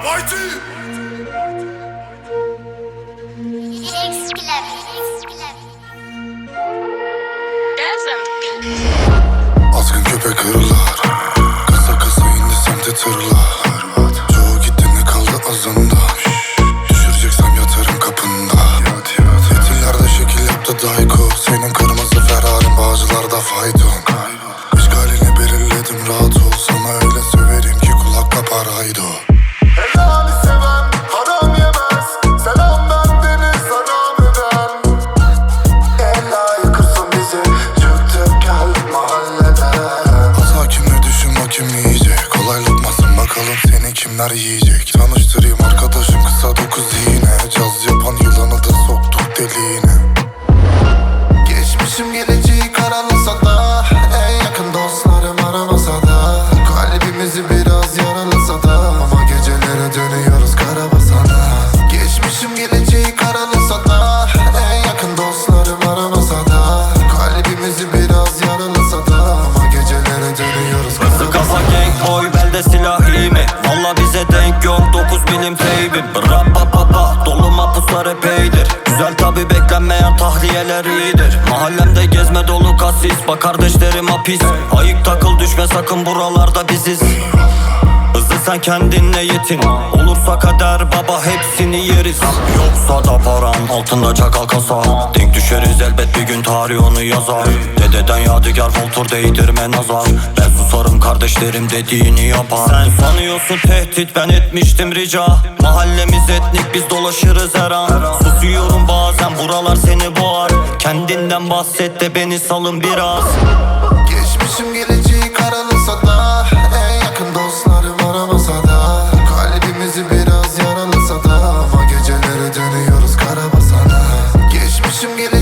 Azgın köpek hırlar, kasa kasa indi semte tırlar. Çoğu gitti ne kaldı azında. Düşüreceksem yatarım kapında. Fetillerde şekil yaptı Dayko. Senin kırmızı Ferrari'm Bağcılar'da faydon. İşgalini belirledim rahat ol. Sana öyle söverim ki kulakta paraydı. Helali seven haram yemez. Selam bendeniz sana beden. Ella yıkırsın bizi. Çıktık geldik mahalleden. Az hakimle düşün hakim yiyecek. Kolay lokmasın bakalım seni kimler yiyecek. Tanıştırayım arkadaşım kısa 9 iğne. Caz yapan yılanı da soktuk deliğine. Geçmişim geleceği karalasa da en yakın dostlarım aramasa da kalbimizi biraz yaralasa da ama gecelere dönüyoruz karabasana. Geçmişim geleceği karalasa da en yakın dostlarım aramasa da kalbimizi biraz yaralasa da ama gecelere dönüyoruz Kızı kafa gang boy belde silah iyi mi? Valla bize denk yok 9 milim teybim. Rap pa pa pa dolu mapuslar epeydir. Güzel tabi beklenmeyen tahliyeler iyidir. Mahallemde gezme dolu kasis. Bak kardeşlerim hapis. Ayık takıl düşme sakın buralarda biziz. Hızlı sen kendinle yetin. Olursa kader baba hepsini yeriz. Yoksa da paran altında çakal kasa. Denk düşeriz elbet bir gün tarih onu yazar. Dededen yadigar voltur değdirme nazar. Ben susarım kardeşlerim dediğini yapar. Sen sanıyorsun tehdit ben etmiştim rica. Mahallemiz etnik biz dolaşırız her an. Susuyorum bazen buralar seni boğar. Kendinden bahset de beni salın biraz. Geçmişim geleceği karalasa da en yakın dostlarım aramasa da kalbimizi biraz yaralasa da ama gecelere dönüyoruz karabasana. Geçmişim geleceği